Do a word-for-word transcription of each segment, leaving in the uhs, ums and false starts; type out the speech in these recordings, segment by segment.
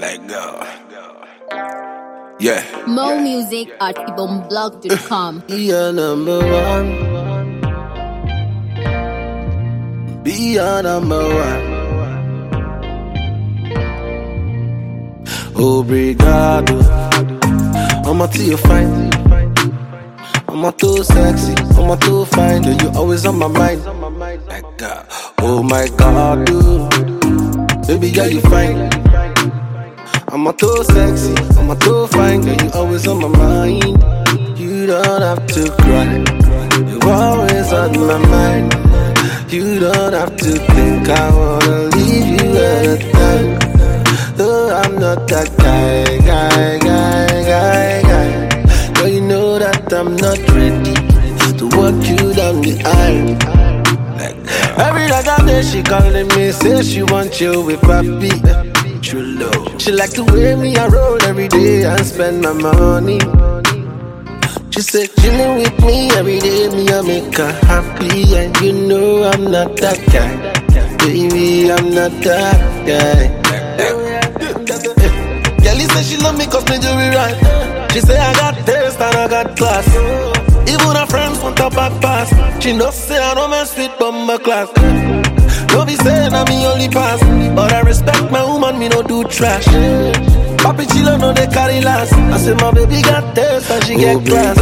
Let go. Yeah. More music at ibomblog dot com. You're number one. Be your number one. Obrigado. I'm too you fine. I'm too sexy. I'm too fine. Girl, you always on my mind. Like that. Oh my God, dude. Baby girl, you fine. I'm too sexy. I'm too fine. Girl, you always on my mind. You don't have to cry. You're always on my mind. You don't have to think I wanna leave you at a time. Oh, I'm not that guy, guy, guy, guy, guy. Girl, you know that I'm not ready to walk you down the aisle. Every other day she calling me, say she want you with papi. True love. She like the way me I roll every day and spend my money. She said chilling with me every day, me I make her happy. And you know I'm not that guy, baby, I'm not that guy. Girlie say she love me cause me do it right. She say I got taste and I got class. Even her friends want a back pass. She know say I don't mess with bumper class. Don't be saying I'm me only pass, but I respect my woman, me no do trash. Papi chilo no they carry last. I say my baby got taste and she get class.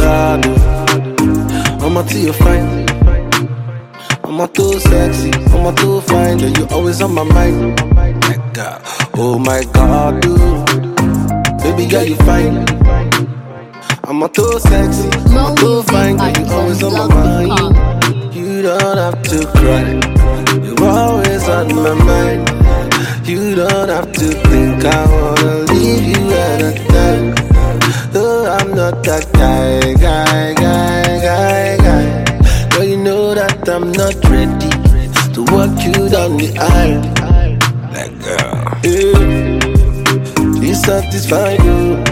I'm too fine. I'm too sexy. I'm too fine. Girl, you always on my mind. Like God. Oh my God, dude. Baby girl, you fine. I'm too sexy. I'm too fine. Girl, you always on my mind. You don't have to cry. You're always on my mind. You don't have to think I wanna leave you at a time. Oh, I'm not that guy, guy, guy, guy, guy. Girl, you know that I'm not ready to walk you down the aisle. Let go. Yeah. Be satisfied, you.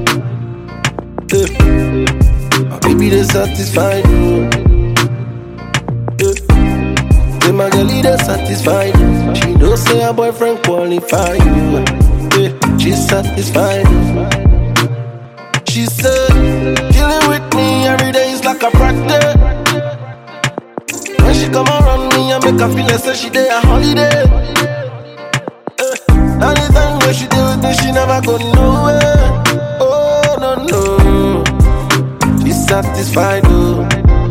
Yeah. My baby, they satisfied, you. Say my girl, they satisfied. She know say her boyfriend qualify you. Yeah, she's satisfied. She said, chilling with me every day is like a practice. When she come around me, I make her feel like say she day a holiday. Uh, anytime when she deal with me, she never go nowhere. Oh no no, she's satisfied. Oh,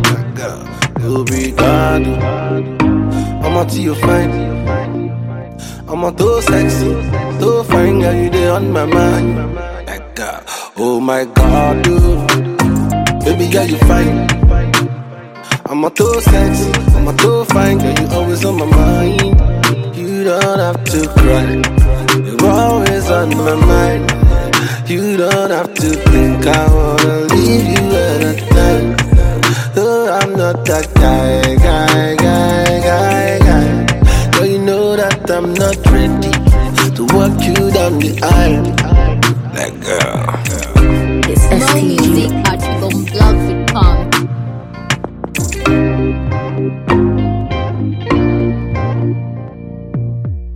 obrigado. I'm too you fine. I'm too sexy, too fine, girl, you there on my mind. Like God. Oh my God, dude. Baby girl, you fine. I'm too sexy, I'm too fine, girl, you always on my mind. You don't have to cry. You're always on my mind. You don't have to think I wanna leave you at a time. Oh, I'm not that guy, guy, guy, guy, guy. Girl, you know that I'm not ready to walk you down the aisle.